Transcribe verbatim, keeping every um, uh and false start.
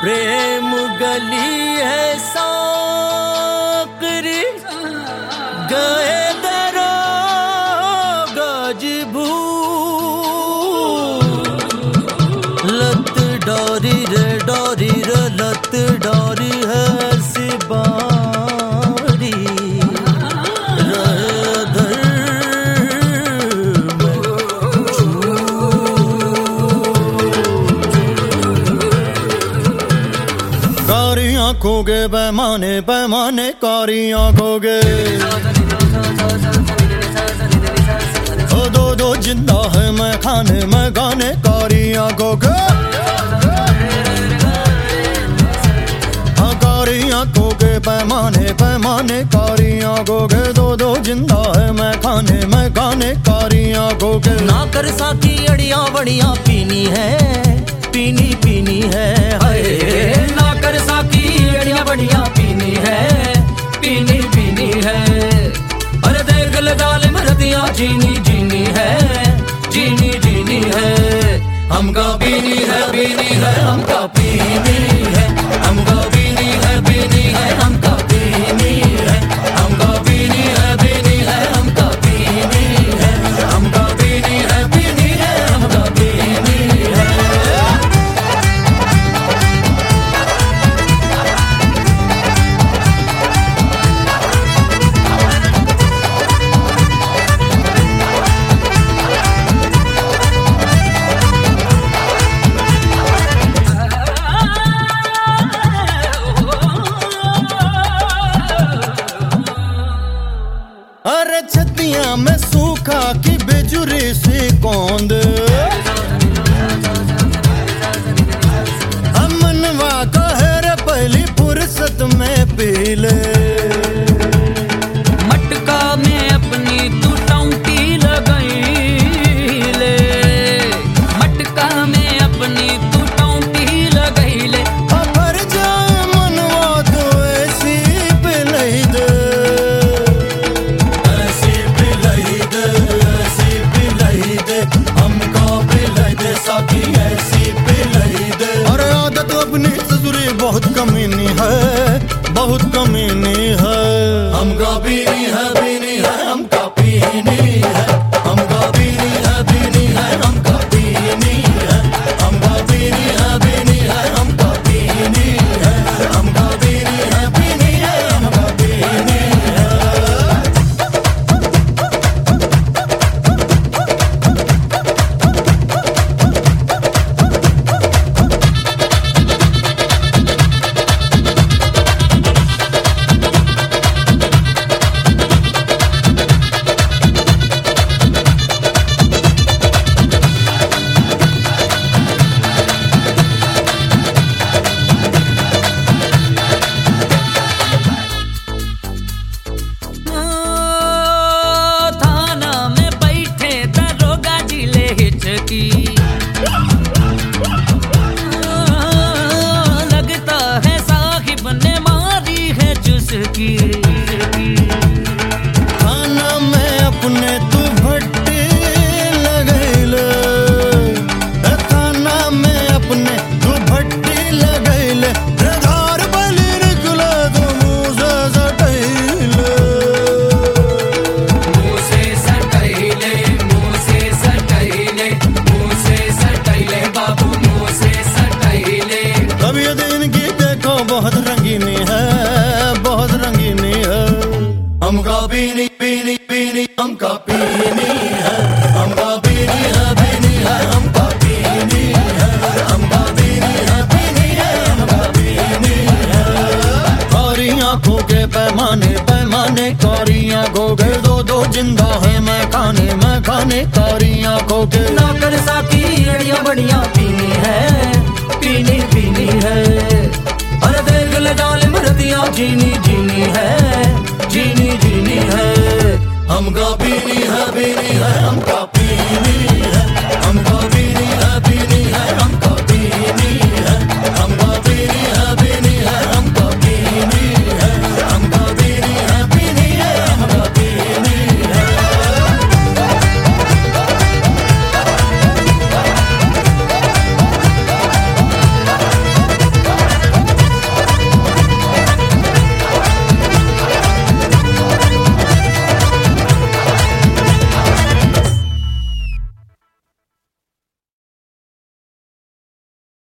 प्रेम गली है साकरी गए दरो गाजबू लत डोरी रे डोरी रे लत डोरी है सिबारी आंखों के पैमाने पैमाने कारी आंखों के ओ दो दो जिंदा है मैं खाने मैं गाने कारी आंखों के हाँ कारी आंखों के पैमाने पैमाने कारी आंखों के दो दो जिंदा है मैं खाने मैं गाने कारी आंखों के ना कर साथी अड़िया बड़िया पीनी है पीनी पीनी है हाय ना कर साथी अड़िया बढ़िया पीनी है पीनी पीनी है अरे देख ले दाल मरदिया जीनी जीनी है जीनी जीनी है हमका पीनी है पीनी है हमका पीनी है हमका पीनी है पीनी है हमका पीनी है हमका पीनी है पीनी है हमका पीनी है हमका पीनी है पीनी है हमका पीनी है अरे छतिया में सूखा की बेजुरी सी कौंद अमनवा कहर पहली फुर्सत में पी ले मटका में अपनी तू टौंटी लगाई ले मटका में अपनी तू टौंटी लगाई ले अगर जाए मनवा तो ऐसी पिलाई दे बहुत कमीनी है बहुत कमीनी है हमका पीनी है पीनी है हमका पीनी है हमका पीनी है पीनी है हमका पीनी है हमका पीनी है पीनी है हमका पीनी है हमका पीनी है पीनी है हमका पीनी है लगता है साहिब ने मारी है चुस्की खाना में अपने तू भट्टी लगैले खाना में अपने तू भट्टी लगैले घर बलि निकले तो मुँह से सटैले मुँह से सटैले मुँह से सटैले मुँह से सटैले बाबू मुँह से सटैले अब ये दिन की देखो बहुत रंगीनी है बहुत रंगीनी है हमका पीनी पीनी पीनी हमका पीनी है हमका पीनी है पीनी है हमका पीनी है हमका पीनी है पीनी है हमका पीनी है कारी आंखों के पैमाने पैमाने कारी आंखों के दो दो जिंदा है मैं खाने मैं खाने कारी आंखों के